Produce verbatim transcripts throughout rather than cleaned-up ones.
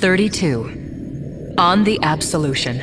thirty-two. On the Absolution.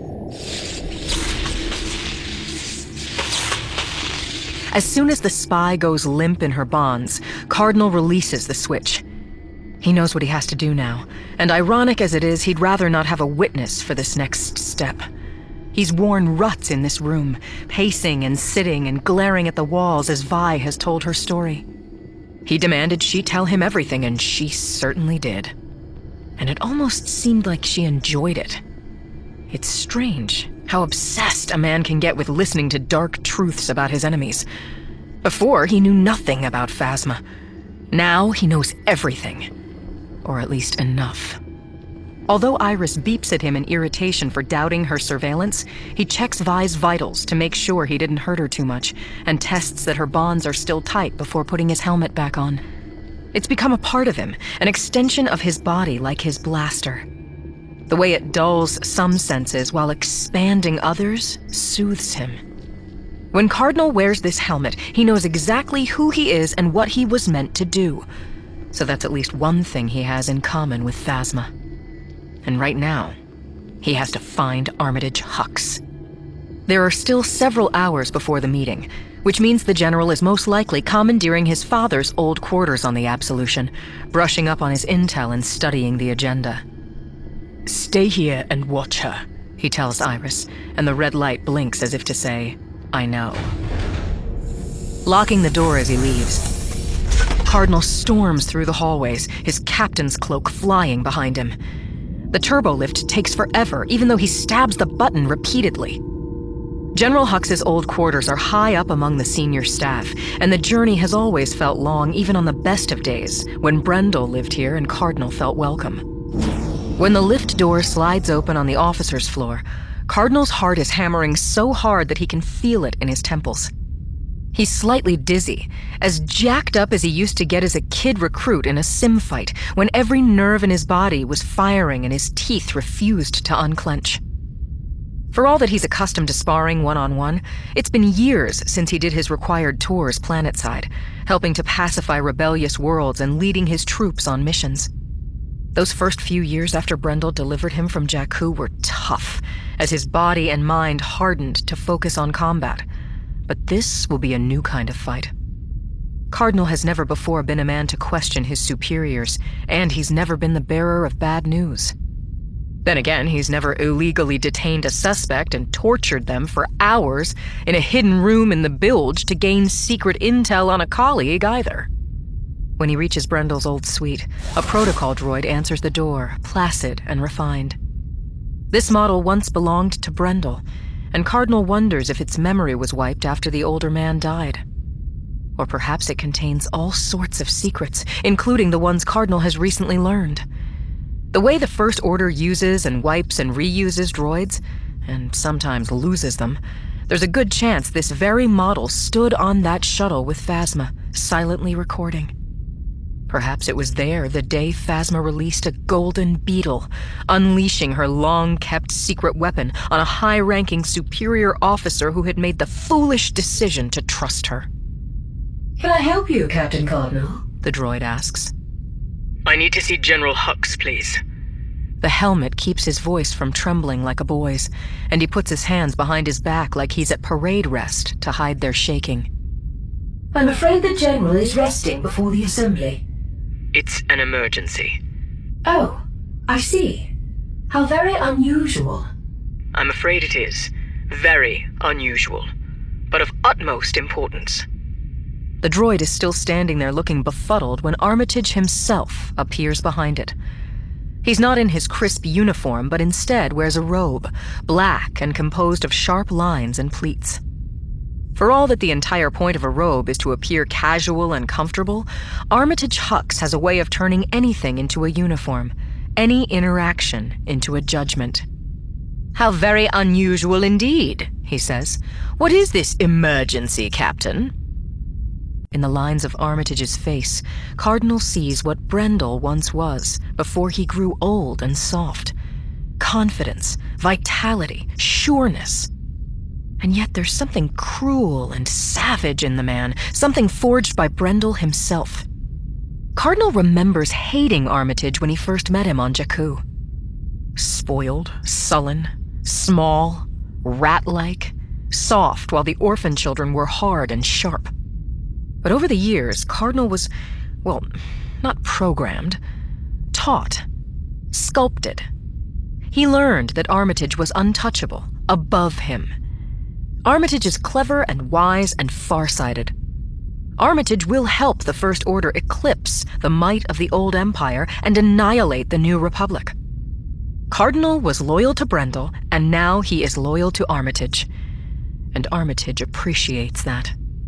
As soon as the spy goes limp in her bonds, Cardinal releases the switch. He knows what he has to do now, and ironic as it is, he'd rather not have a witness for this next step. He's worn ruts in this room, pacing and sitting and glaring at the walls as Vi has told her story. He demanded she tell him everything, and she certainly did. And it almost seemed like she enjoyed it. It's strange how obsessed a man can get with listening to dark truths about his enemies. Before, he knew nothing about Phasma. Now he knows everything. Or at least enough. Although Iris beeps at him in irritation for doubting her surveillance, he checks Vi's vitals to make sure he didn't hurt her too much, and tests that her bonds are still tight before putting his helmet back on. It's become a part of him, an extension of his body like his blaster. The way it dulls some senses while expanding others soothes him. When Cardinal wears this helmet, he knows exactly who he is and what he was meant to do. So that's at least one thing he has in common with Phasma. And right now, he has to find Armitage Hux. There are still several hours before the meeting, which means the General is most likely commandeering his father's old quarters on the Absolution, brushing up on his intel and studying the agenda. "Stay here and watch her," he tells Iris, and the red light blinks as if to say, "I know." Locking the door as he leaves, Cardinal storms through the hallways, his captain's cloak flying behind him. The turbolift takes forever, even though he stabs the button repeatedly. General Hux's old quarters are high up among the senior staff, and the journey has always felt long, even on the best of days, when Brendel lived here and Cardinal felt welcome. When the lift door slides open on the officers' floor, Cardinal's heart is hammering so hard that he can feel it in his temples. He's slightly dizzy, as jacked up as he used to get as a kid recruit in a sim fight, when every nerve in his body was firing and his teeth refused to unclench. For all that he's accustomed to sparring one-on-one, it's been years since he did his required tours planetside, helping to pacify rebellious worlds and leading his troops on missions. Those first few years after Brendel delivered him from Jakku were tough, as his body and mind hardened to focus on combat. But this will be a new kind of fight. Cardinal has never before been a man to question his superiors, and he's never been the bearer of bad news. Then again, he's never illegally detained a suspect and tortured them for hours in a hidden room in the bilge to gain secret intel on a colleague either. When he reaches Brendel's old suite, a protocol droid answers the door, placid and refined. This model once belonged to Brendel, and Cardinal wonders if its memory was wiped after the older man died. Or perhaps it contains all sorts of secrets, including the ones Cardinal has recently learned. The way the First Order uses and wipes and reuses droids, and sometimes loses them, there's a good chance this very model stood on that shuttle with Phasma, silently recording. Perhaps it was there the day Phasma released a golden beetle, unleashing her long-kept secret weapon on a high-ranking superior officer who had made the foolish decision to trust her. "Can I help you, Captain Cardinal?" the droid asks. "I need to see General Hux, please." The helmet keeps his voice from trembling like a boy's, and he puts his hands behind his back like he's at parade rest to hide their shaking. "I'm afraid the General is resting before the assembly." "It's an emergency." "Oh, I see. How very unusual." "I'm afraid it is. Very unusual. But of utmost importance." The droid is still standing there looking befuddled when Armitage himself appears behind it. He's not in his crisp uniform, but instead wears a robe, black and composed of sharp lines and pleats. For all that the entire point of a robe is to appear casual and comfortable, Armitage Hux has a way of turning anything into a uniform, any interaction into a judgment. "How very unusual indeed," he says. "What is this emergency, Captain?" In the lines of Armitage's face, Cardinal sees what Brendel once was before he grew old and soft. Confidence, vitality, sureness. And yet there's something cruel and savage in the man, something forged by Brendel himself. Cardinal remembers hating Armitage when he first met him on Jakku. Spoiled, sullen, small, rat-like, soft, while the orphan children were hard and sharp. But over the years, Cardinal was, well, not programmed, taught, sculpted. He learned that Armitage was untouchable, above him. Armitage is clever and wise and farsighted. Armitage will help the First Order eclipse the might of the old Empire and annihilate the New Republic. Cardinal was loyal to Brendel, and now he is loyal to Armitage. And Armitage appreciates that.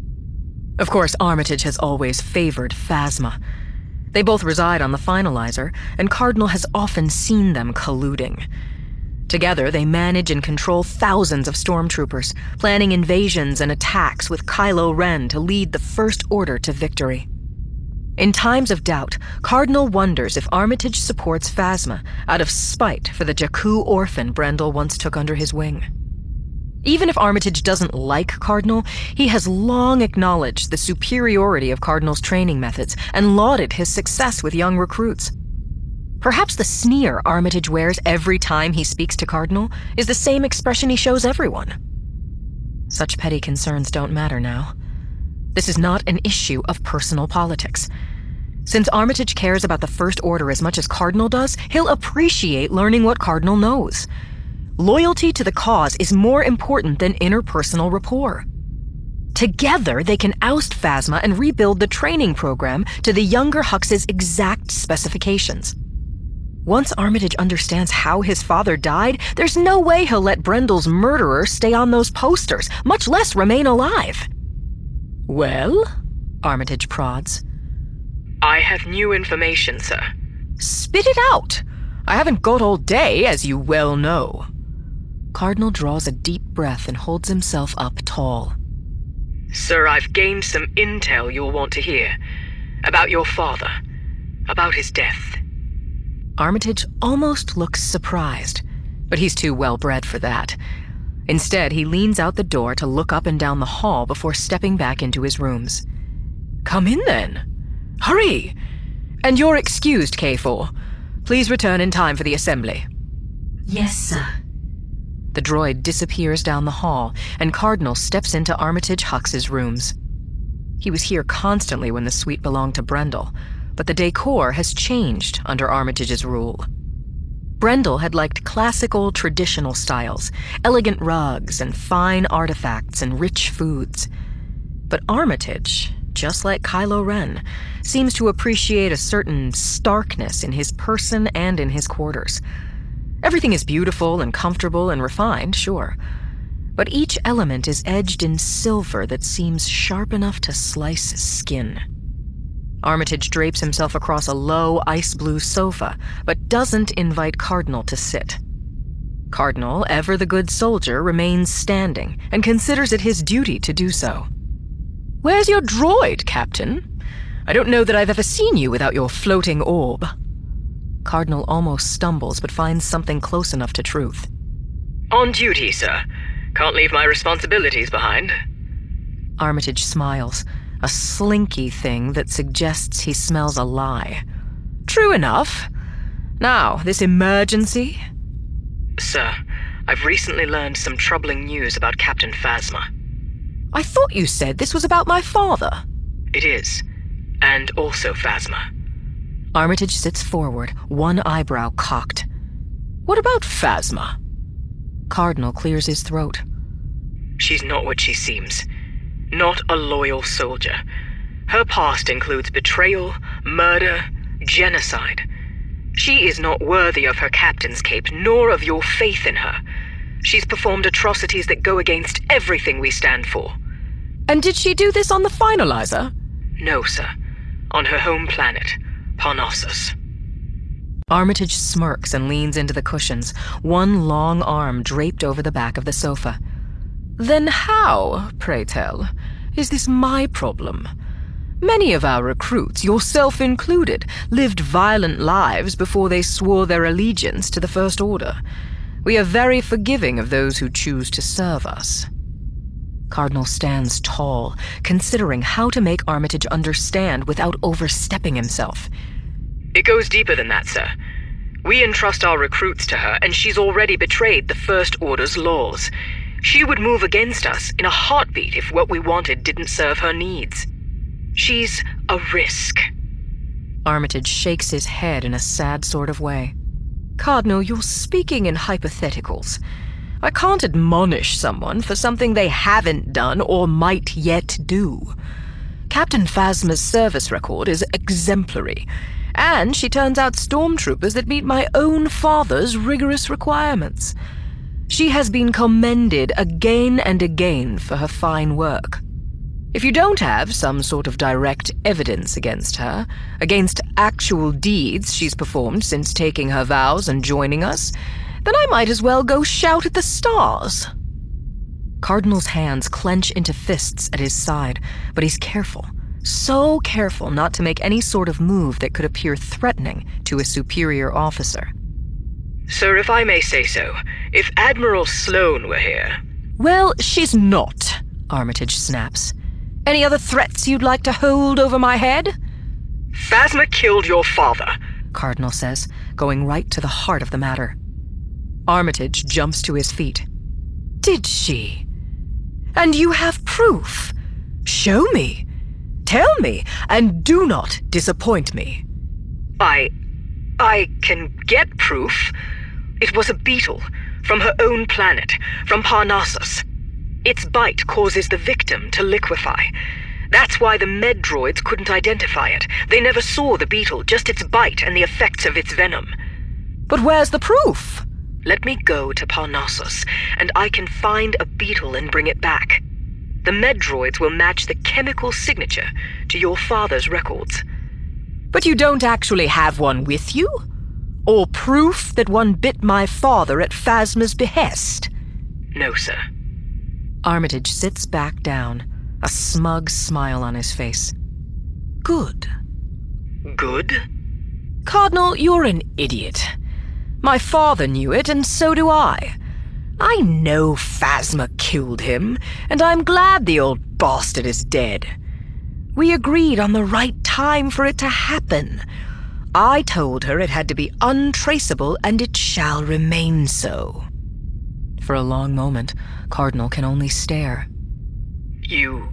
Of course, Armitage has always favored Phasma. They both reside on the Finalizer, and Cardinal has often seen them colluding. Together, they manage and control thousands of stormtroopers, planning invasions and attacks with Kylo Ren to lead the First Order to victory. In times of doubt, Cardinal wonders if Armitage supports Phasma out of spite for the Jakku orphan Brendel once took under his wing. Even if Armitage doesn't like Cardinal, he has long acknowledged the superiority of Cardinal's training methods and lauded his success with young recruits. Perhaps the sneer Armitage wears every time he speaks to Cardinal is the same expression he shows everyone. Such petty concerns don't matter now. This is not an issue of personal politics. Since Armitage cares about the First Order as much as Cardinal does, he'll appreciate learning what Cardinal knows. Loyalty to the cause is more important than interpersonal rapport. Together, they can oust Phasma and rebuild the training program to the younger Hux's exact specifications. Once Armitage understands how his father died, there's no way he'll let Brendel's murderer stay on those posters, much less remain alive. Well? Armitage prods. I have new information, sir. Spit it out! I haven't got all day, as you well know. Cardinal draws a deep breath and holds himself up tall. Sir, I've gained some intel you'll want to hear. About your father. About his death. Armitage almost looks surprised, but he's too well-bred for that. Instead, he leans out the door to look up and down the hall before stepping back into his rooms. Come in, then. Hurry! And you're excused, K four. Please return in time for the assembly. Yes, sir. The droid disappears down the hall, and Cardinal steps into Armitage Hux's rooms. He was here constantly when the suite belonged to Brendel, but the decor has changed under Armitage's rule. Brendel had liked classical, traditional styles, elegant rugs and fine artifacts and rich foods. But Armitage, just like Kylo Ren, seems to appreciate a certain starkness in his person and in his quarters. Everything is beautiful and comfortable and refined, sure, but each element is edged in silver that seems sharp enough to slice skin. Armitage drapes himself across a low, ice-blue sofa, but doesn't invite Cardinal to sit. Cardinal, ever the good soldier, remains standing and considers it his duty to do so. Where's your droid, Captain? I don't know that I've ever seen you without your floating orb. Cardinal almost stumbles, but finds something close enough to truth. On duty, sir. Can't leave my responsibilities behind. Armitage smiles, a slinky thing that suggests he smells a lie. True enough. Now, this emergency? Sir, I've recently learned some troubling news about Captain Phasma. I thought you said this was about my father. It is. And also Phasma. Armitage sits forward, one eyebrow cocked. What about Phasma? Cardinal clears his throat. She's not what she seems. Not a loyal soldier. Her past includes betrayal, murder, genocide. She is not worthy of her captain's cape, nor of your faith in her. She's performed atrocities that go against everything we stand for. And did she do this on the Finalizer? No, sir. On her home planet, Parnassus. Armitage smirks and leans into the cushions, one long arm draped over the back of the sofa. Then how, pray tell, is this my problem? Many of our recruits, yourself included, lived violent lives before they swore their allegiance to the First Order. We are very forgiving of those who choose to serve us. Cardinal stands tall, considering how to make Armitage understand without overstepping himself. It goes deeper than that, sir. We entrust our recruits to her, and she's already betrayed the First Order's laws. She would move against us in a heartbeat if what we wanted didn't serve her needs. She's a risk. Armitage shakes his head in a sad sort of way. Cardinal, you're speaking in hypotheticals. I can't admonish someone for something they haven't done or might yet do. Captain Phasma's service record is exemplary, and she turns out stormtroopers that meet my own father's rigorous requirements. She has been commended again and again for her fine work. If you don't have some sort of direct evidence against her, against actual deeds she's performed since taking her vows and joining us, then I might as well go shout at the stars. Cardinal's hands clench into fists at his side, but he's careful, so careful not to make any sort of move that could appear threatening to a superior officer. Sir, if I may say so, if Admiral Sloane were here... Well, she's not, Armitage snaps. Any other threats you'd like to hold over my head? Phasma killed your father, Cardinal says, going right to the heart of the matter. Armitage jumps to his feet. Did she? And you have proof? Show me. Tell me, and do not disappoint me. I... I can get proof. It was a beetle, from her own planet, from Parnassus. Its bite causes the victim to liquefy. That's why the med droids couldn't identify it. They never saw the beetle, just its bite and the effects of its venom. But where's the proof? Let me go to Parnassus, and I can find a beetle and bring it back. The med droids will match the chemical signature to your father's records. But you don't actually have one with you? Or proof that one bit my father at Phasma's behest? No, sir. Armitage sits back down, a smug smile on his face. Good. Good? Cardinal, you're an idiot. My father knew it, and so do I. I know Phasma killed him, and I'm glad the old bastard is dead. We agreed on the right time for it to happen. I told her it had to be untraceable, and it shall remain so. For a long moment, Cardinal can only stare. You...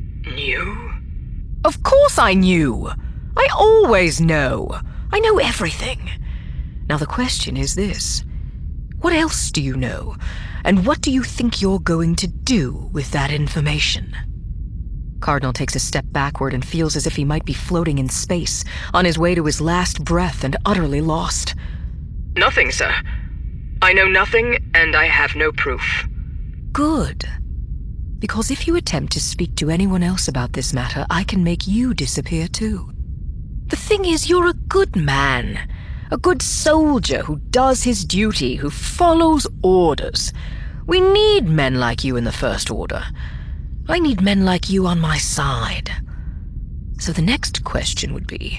knew? Of course I knew! I always know! I know everything. Now the question is this. What else do you know? And what do you think you're going to do with that information? Cardinal takes a step backward and feels as if he might be floating in space, on his way to his last breath and utterly lost. Nothing, sir. I know nothing, and I have no proof. Good. Because if you attempt to speak to anyone else about this matter, I can make you disappear too. The thing is, you're a good man. A good soldier who does his duty, who follows orders. We need men like you in the First Order. I need men like you on my side. So the next question would be,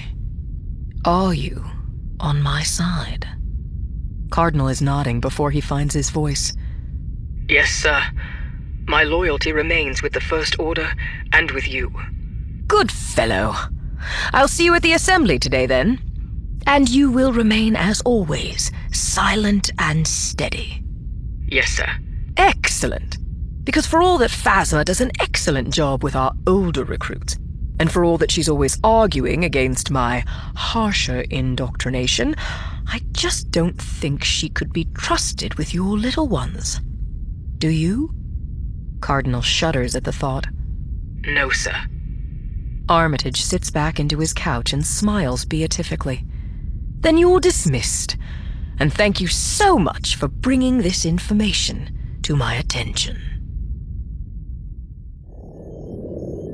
are you on my side? Cardinal is nodding before he finds his voice. Yes, sir. My loyalty remains with the First Order and with you. Good fellow. I'll see you at the assembly today, then. And you will remain, as always, silent and steady. Yes, sir. Excellent. Because for all that Phasma does an excellent job with our older recruits, and for all that she's always arguing against my harsher indoctrination, I just don't think she could be trusted with your little ones. Do you? Cardinal shudders at the thought. No, sir. Armitage sits back into his couch and smiles beatifically. Then you're dismissed, and thank you so much for bringing this information to my attention.